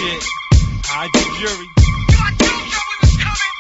shit. Hide the jury. I told y'all we was coming.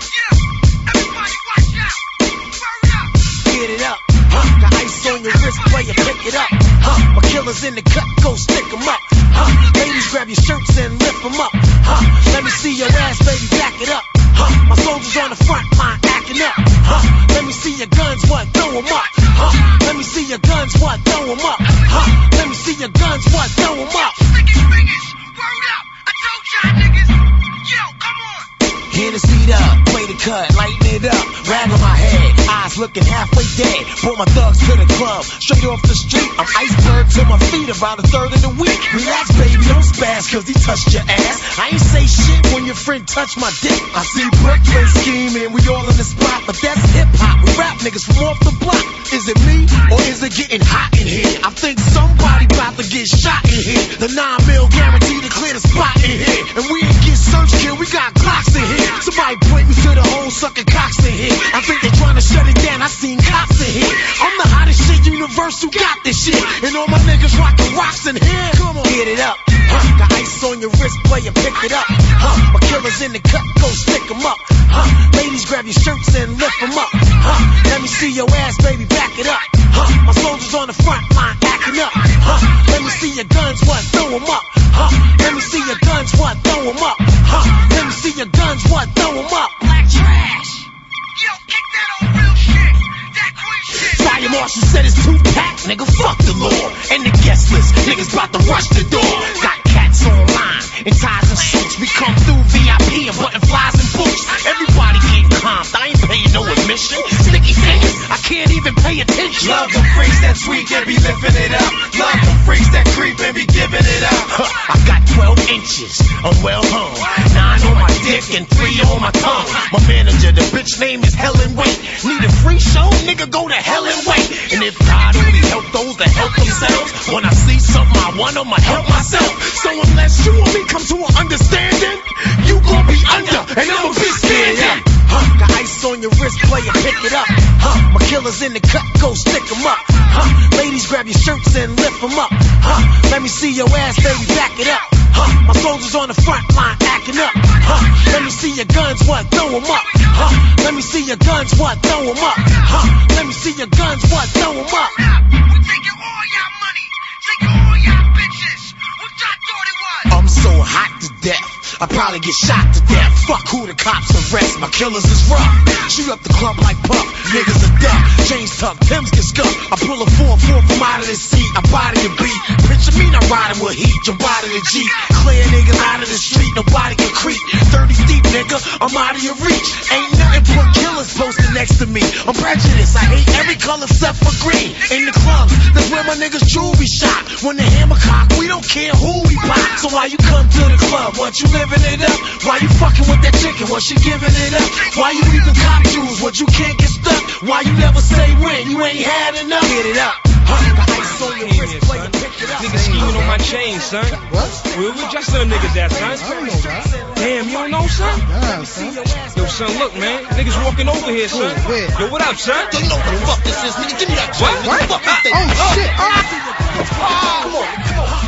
Yeah, everybody watch out. Word up. Get it up. The ice on your wrist, player, pick it up. My killers in the cut, go stick 'em up. Ladies, grab your shirts and lift 'em up. Let me see your ass, baby, back it up. My soldiers on the front line acting up. Let me see your guns, what, throw 'em up. Let me see your guns, what, throw 'em up. Let me see your guns, what, throw 'em up. Sticky fingers. Word up. I told y'all niggas. Yo, come on. Hennessy up, play the cut, lighten it up, rag on my head, eyes looking halfway dead. Brought my thugs to the club, straight off the street. I'm iceberg to my feet, about a third of the week. Relax, baby, don't spaz, cause he touched your ass. I ain't say shit when your friend touched my dick. I see Brooklyn scheming, we all in the spot, but that's hip hop. We rap niggas from off the block. Is it me, or is it getting hot in here? I think somebody about to get shot in here. The 9 mil guaranteed to clear the spot in here. And we ain't get search kill, we got Glocks in here. Somebody point me to the hole, sucking cocks in here. I think they trying to shut it down, I seen cops in here. I'm the hottest shit, Universal got this shit. And all my niggas rockin' rocks in here. Come on, get it up. The ice on your wrist, player, pick it up. My killers in the cut, go stick 'em up. Ladies, grab your shirts and lift 'em up. Let me see your ass, baby, back it up. My soldiers on the front line acting up. Let me see your guns, what, throw 'em up. Let me see your guns, what, throw 'em up. Let me see your guns, what, throw 'em up. Black trash. Yo, kick that on real shit. That queen shit. Fire Marshal said it's 2-pack, nigga, fuck the law. And the guest list, niggas about to rush the door. Got cats online, in ties and suits. We come through VIP and butterflies and boots. Everybody getting comped, I ain't paying no admission. Sticky fingers, I can't even pay attention. Love them freaks that tweak and be lifting it up. Love them freaks that creep and be giving it up. I got 12 inches, I'm well hung. 9 on my dick and 3 on my tongue. My manager, the bitch name is Helen Wait. Need a free show? Nigga, go to hell and wait. And if God only help those that help themselves, when I see something I want, I'ma help myself. So unless you and me come to an understanding, you gon' be under, and I'ma be standing. The ice on your wrist, player, pick it up. My killers in the cut, go stick 'em up. Ladies, grab your shirts and lift 'em up. Let me see your ass, baby, back it up. My soldiers on the front line acting up. Let me see your guns, what, throw 'em up. Let me see your guns, what, throw 'em up. Let me see your guns, what, throw 'em up. We taking all y'all money. Taking all y'all bitches. What y'all thought it was? I'm so hot to death, I probably get shot to death. Fuck who the cops arrest, my killers is rough. Shoot up the club like Puff, niggas are duck. Chains tuck, Tim's get scuffed. I pull a 4-4 from out of the seat, I body the beat. Picture me not riding with heat, jump out of the Jeep. Clear niggas out of the street, nobody can creep. 30 deep, nigga, I'm out of your reach. Ain't nothing but killers posted next to me. I'm prejudiced, I hate every color except for green. In the clubs, that's where my niggas jewelry shop. When the hammer cock, we don't care who we pop. So why you come to the club? What, you living it up? Why you fucking with that chicken? What, she giving it up? Why you even cop jewels? What, you can't get stuck? Why you never say when? You ain't had enough? Get it up. The ice on your wrist, player, pick it up. Niggas scheming on my chain, son. What? Where we just them niggas at, son? I don't know that. Damn, you don't know, son? Nah, son. Yo, son, look, man. Niggas walking over here, son. Where? Yo, what up, son? You know what the fuck this is, nigga. Give me that chain. What? What the fuck you think? Oh, shit. Come on.